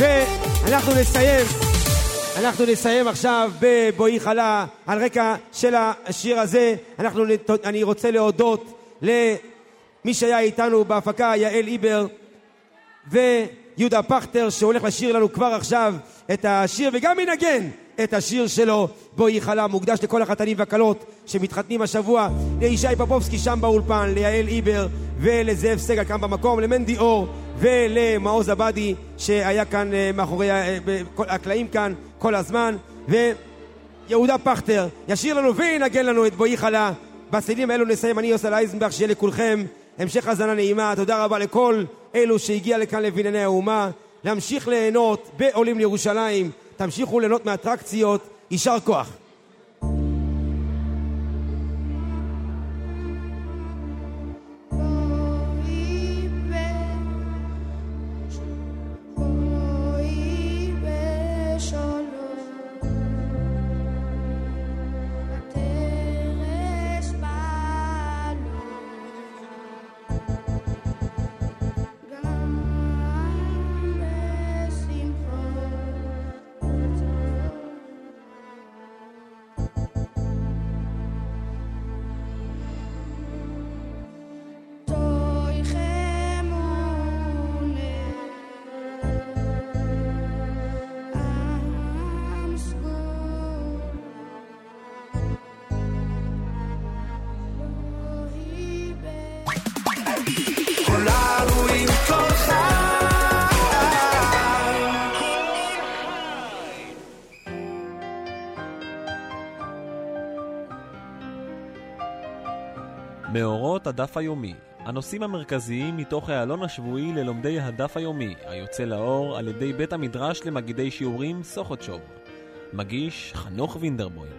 ואנחנו נסיים עכשיו בבואי חלה. על רקע של השיר הזה אני רוצה להודות למי שהיה איתנו בהפקה, יעל איבר ויהודה פכטר, שהולך לשיר לנו כבר עכשיו את השיר וגם ינגן את השיר שלו, בואי חלה, מוקדש לכל החתנים והקלות שמתחתנים השבוע, לישי פפובסקי שם באולפן, ליעל איבר ולזאב סגל כאן במקום, למנדי אור ולמעוז עבדי שהיה כאן מאחורי הקלעים כאן כל הזמן, ויהודה פכטר ישיר לנו וינגן לנו את בואי חלה. בסילים האלו נסיים. אני יוסל אייזנברג, שיהיה לכולכם המשך הזנה נעימה. תודה רבה לכל אלו שהגיע לכאן לבנייני האומה. להמשיך ליהנות בעולים לירושלים, תמשיכו ליהנות מאטרקציות. יישר כוח. מאורות הדף היומי, הנושאים המרכזיים מתוך העלון השבועי ללומדי הדף היומי, היוצא לאור על ידי בית המדרש למגידי שיעורים סוחוטשוב. מגיש חנוך וינדרבוים.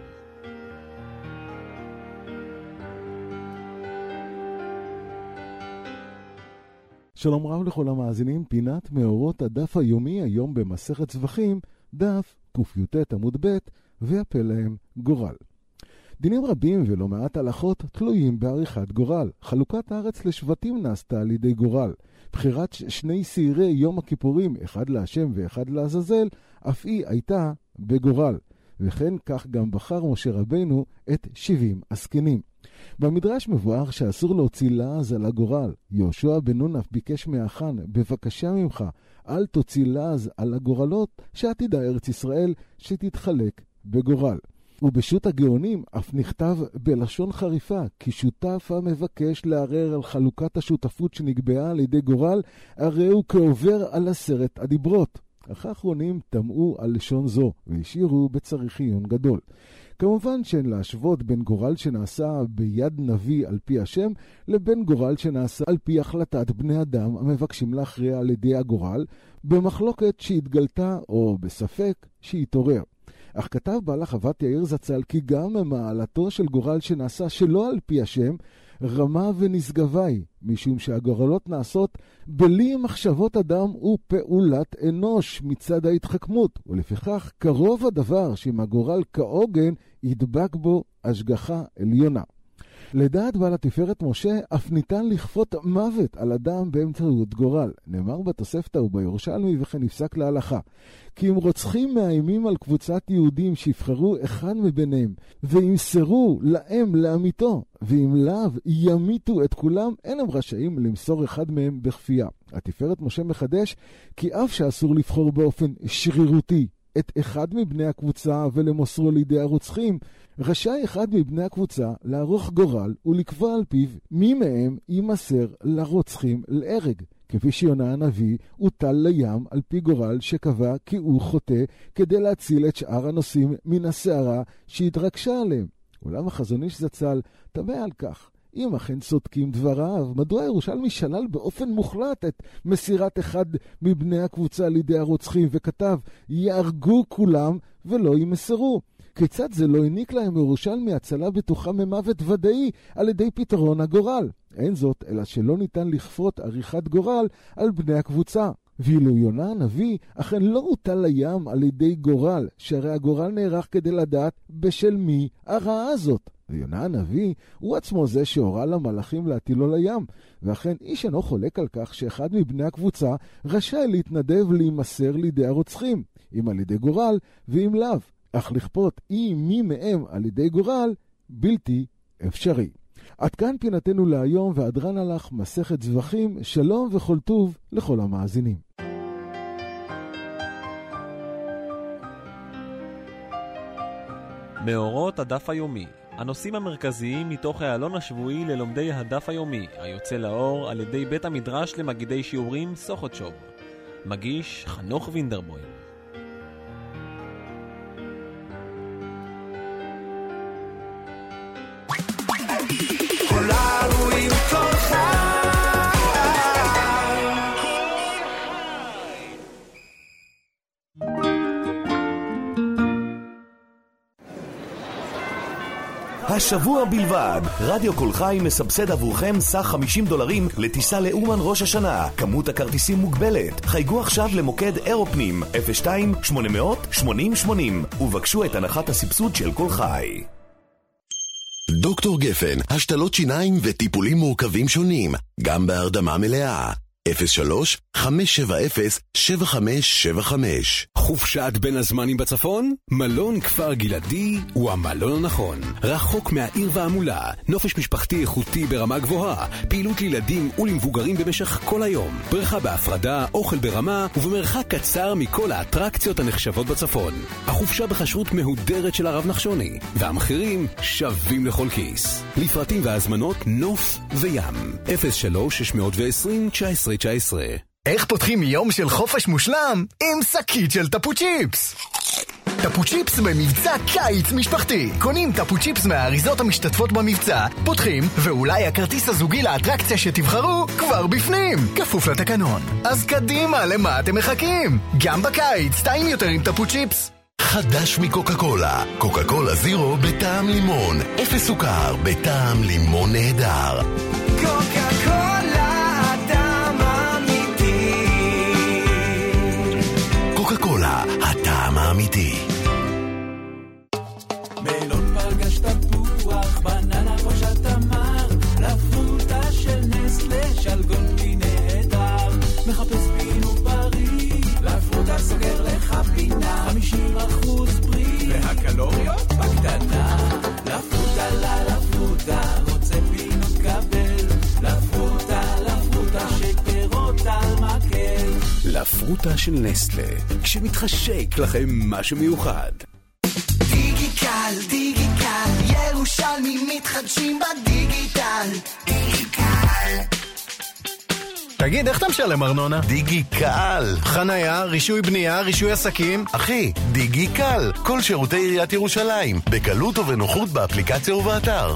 שלום רב לכל המאזינים, פינת מאורות הדף היומי, היום במסכת צבחים, דף ק"ט עמוד ב', והפה להם גורל. דינים רבים ולא מעט הלכות תלויים בעריכת גורל. חלוקת הארץ לשבטים נעשתה על ידי גורל. בחירת שני סעירי יום הכיפורים, אחד להשם ואחד לעזאזל, אף היא הייתה בגורל. וכן כך גם בחר משה רבנו את 70 הזקנים. במדרש מבואר שאסור להוציא לעז על הגורל. יהושע בן נון אף ביקש מהחאן, בבקשה ממך, אל תוציא לעז על הגורלות שעתידה ארץ ישראל שתתחלק בגורל. ובשו"ת הגאונים אף נכתב בלשון חריפה, כי שותף המבקש לערער על חלוקת השותפות שנקבעה על ידי גורל, הרי הוא כעובר על 10 הדיברות. אך האחרונים תמעו על לשון זו, והשאירו בצריך עיון גדול. כמובן שאין להשוות בין גורל שנעשה ביד נביא על פי השם, לבין גורל שנעשה על פי החלטת בני אדם המבקשים להכריע על ידי הגורל, במחלוקת שהתגלתה או בספק שהתעורר. אך כתב בעל החוות יאיר זצ"ל כי גם מעלתו של גורל שנעשה שלא על פי השם, רמה ונשגבה היא, משום שהגורלות נעשות בלי מחשבות אדם ופעולת אנוש מצד ההתחכמות, ולפיכך קרוב הדבר שאם הגורל כעוגן ידבק בו השגחה עליונה. לדעת בעל התפארת משה, אף ניתן לכפות מוות על אדם באמצעות גורל. נאמר בתוספתא ובירושלמי וכן נפסק להלכה. כי אם רוצחים מאיימים על קבוצת יהודים שיבחרו אחד מביניהם, וימסרו להם לאמיתו, ואם לאו ימיתו את כולם, אין הם רשאים למסור אחד מהם בכפייה. התפארת משה מחדש, כי אף שאסור לבחור באופן שרירותי את אחד מבני הקבוצה ולמוסרו לידי הרוצחים, רשאי אחד מבני הקבוצה לערוך גורל ולקבוע על פיו מי מהם יימסר לרוצחים להרג. כפי שיונה הנביא הוטל לים על פי גורל שקבע כי הוא חוטא כדי להציל את שאר הנושאים מן הסערה שהתרגשה עליהם. אולם החזון איש זצ"ל תמה על כך. אם אכן צודקים דבריו, מדוע ירושלמי שלל באופן מוחלט את מסירת אחד מבני הקבוצה לידי הרוצחים וכתב יהרגו כולם ולא ימסרו? כיצד זה לא העניק להם ירושלמי הצלה בטוחה ממוות ודאי על ידי פתרון הגורל? אין זאת אלא שלא ניתן לכפות עריכת גורל על בני הקבוצה. ואילו יונה הנביא אכן לא הוטל לים על ידי גורל, שהרי הגורל נערך כדי לדעת בשל מי הרעה הזאת. ויונה הנביא הוא עצמו זה שהורה למלאכים להטילו לים, ואכן איש אינו חולק על כך שאחד מבני הקבוצה רשאי להתנדב להימסר לידי הרוצחים, אם על ידי גורל ואם לאו, אך לכפות מי מהם על ידי גורל בלתי אפשרי. עד כאן פינתנו להיום, והדרן הלך מסכת זבחים. שלום וכל טוב לכל המאזינים. מאורות הדף היומי, הנושאים המרכזיים מתוך העלון השבועי ללומדי הדף היומי, היוצא לאור על ידי בית המדרש למגידי שיעורים סוכותשוב. מגיש חנוך וינדרבוים. כולנו עם כל חי. השבוע בלבד, רדיו כל חי מסבסד עבורכם סך $50 לטיסה לאומן ראש השנה. כמות הכרטיסים מוגבלת. חייגו עכשיו למוקד אירופנים 02-800-8080 ובקשו את הנחת הסבסוד של כל חי. דוקטור גפן, השתלות שיניים וטיפולים מורכבים שונים, גם בהרדמה מלאה. 03-570-7575. חופשת בין הזמנים בצפון? מלון כפר גלעדי הוא המלון הנכון. רחוק מהעיר והמולה, נופש משפחתי איכותי ברמה גבוהה, פעילות לילדים ולמבוגרים במשך כל היום, בריכה בהפרדה, אוכל ברמה ובמרחק קצר מכל האטרקציות הנחשבות בצפון. החופשה בחשרות מהודרת של הרב נחשוני, והמחירים שווים לכל כיס. לפרטים והזמנות נוף וים 03-620-1919. איך פותחים יום של חופש מושלם? עם שקית של טפו צ'יפס. טפו צ'יפס במבצע קיץ משפחתי. קונים טפו צ'יפס מהאריזות המשתתפות במבצע, פותחים, ואולי הכרטיס הזוגי לאטרקציה שתבחרו כבר בפנים, כפוף לתקנון. אז קדימה, למה אתם מחכים? גם בקיץ, טעים יותר עם טפו צ'יפס. חדש מקוקה קולה, קוקה קולה זירו בטעם לימון, אפס סוכר בטעם לימון נהדר. קוקה קולה, הטעם האמיתי. קוקה קולה, הטעם האמיתי. מלון פרגש תפוח, בננה חושת תמר, לפרוטה של נסלה, שלגון פי נהדר. מחפש פינו פרי, לפרוטה סוגר לך פינה, 50% פרי, והקלוריות בקטנה. לפרוטה לפרוטה, רוצה פינו קבל, לפרוטה שפירות על מקל. לפרוטה של נסלה, כשמתחשק לכם משהו מיוחד. דיגיטל, דיגיטל, ירושלמים מתחדשים בדיגיטל. דיגיטל. תגיד, איך אתה משלם ארנונה? דיגיקל. חנייה, רישוי בנייה, רישוי עסקים. אחי, דיגיקל. כל שירותי עיריית ירושלים, בקלות ובנוחות באפליקציה ובאתר.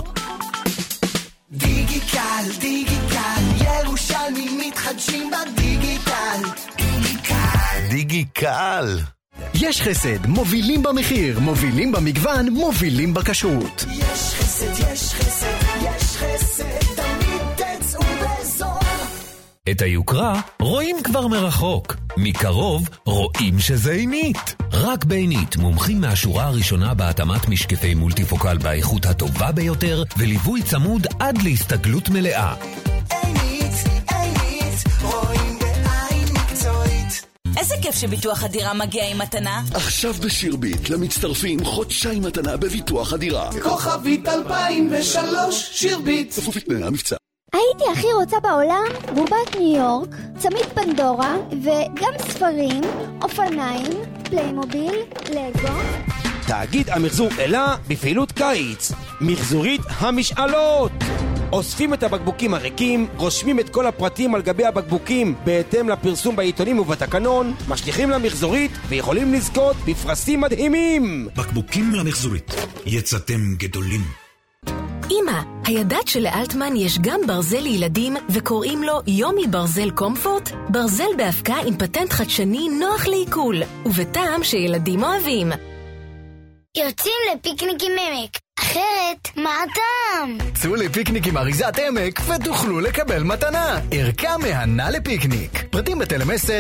דיגיטל, דיגיטל, ירושלמים מתחדשים בדיגיטל. דיגיטל. דיגיקל. יש חסד, מובילים במחיר, מובילים במגוון, מובילים בכשרות. יש חסד, יש חסד, יש חסד, תמיד תצאו בזול. את היוקרה רואים כבר מרחוק, מקרוב רואים שזה עינית. רק בעינית, מומחים מהשורה הראשונה בהתאמת משקפי מולטיפוקל באיכות הטובה ביותר, וליווי צמוד עד להסתגלות מלאה. עינית, עינית, רואים בעין מקצועית. איזה כיף שביטוח הדירה מגיע עם מתנה. עכשיו בשירביט למצטרפים חודשיים מתנה בביטוח הדירה. כוכבית 2003 שירביט. כפוף לתנאי המבצע. הייתי הכי רוצה בעולם בובת ניו יורק, צמיד פנדורה וגם ספרים, אופניים, פליימוביל, לגו. תאגיד המחזור אלה בפעילות קיץ. מחזורית המשאלות. אוספים את הבקבוקים הריקים, רושמים את כל הפרטים על גבי הבקבוקים בהתאם לפרסום בעיתונים ובתקנון, משליחים למחזורית ויכולים לזכות בפרסים מדהימים. בקבוקים למחזורית. יצאתם גדולים. אמא, הידעת שלאלטמן יש גם ברזל לילדים וקוראים לו יומי ברזל קומפורט? ברזל בהפקה עם פטנט חדשני נוח לעיכול, ובטעם שילדים אוהבים. יוצאים לפיקניק עם עמק, אחרת מה הטעם? צאו לפיקניק עם אריזת עמק ותוכלו לקבל מתנה. ערכה מהנה לפיקניק. פרטים בטלמסר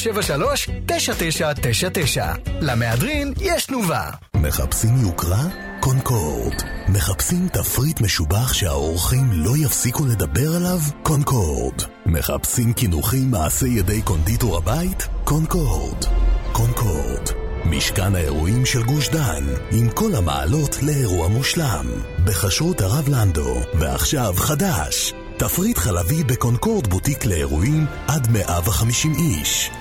03-373-9999. למהדרין יש תנובה. מחפשים יוקרה? קונקורד. מחפשים תפריט משובח שהאורחים לא יפסיקו לדבר עליו? קונקורד. מחפשים כינוחים מעשי ידי קונדיטור הבית? קונקורד. קונקורד. משכן האירועים של גוש דן, עם כל המעלות לאירוע מושלם. בחשרות הרב לנדו, ועכשיו חדש. תפריט חלבי בקונקורד בוטיק לאירועים עד 150 איש.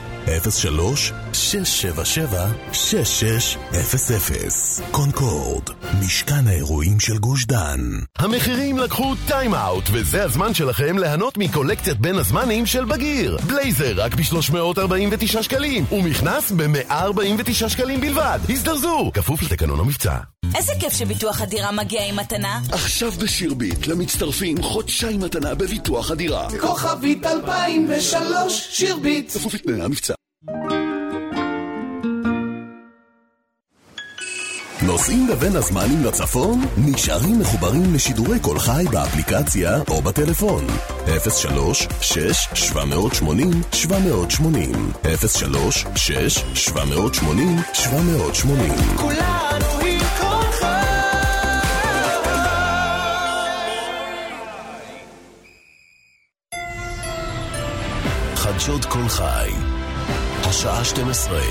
03-677-6600. קונקורד, משכן האירועים של גוש דן. המחירים לקחו טיים אאוט, וזה הזמן שלכם ליהנות מקולקציית בין הזמנים של בגיר. בלייזר רק ב-349 שקלים, ומכנס ב-149 שקלים בלבד. הזדרזו, כפוף לתקנון המבצע. איזה כיף שביטוח הדירה מגיע עם מתנה. עכשיו בשירביט למצטרפים חודשיים מתנה בביטוח הדירה. כוכבית 2003 שירביט. כפוף לתנאי המבצע. נוסעים בבין הזמנים לצפון? נשארים מחוברים לשידורי קול חי באפליקציה או בטלפון. 03-6-780-780 03-6-780-780 כולנו עם קול חי. חדשות קול חי, השעה 12.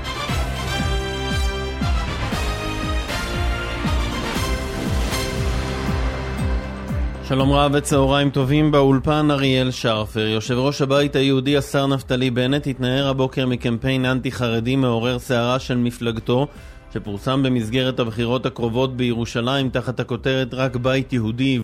שלום רב וצהריים טובים. באולפן אריאל שרפר. יושב ראש הבית היהודי השר נפתלי בנט התנער הבוקר מקמפיין אנטי חרדי מעורר שערה של מפלגתו שפורסם במסגרת הבחירות הקרובות בירושלים תחת הכותרת רק בית יהודי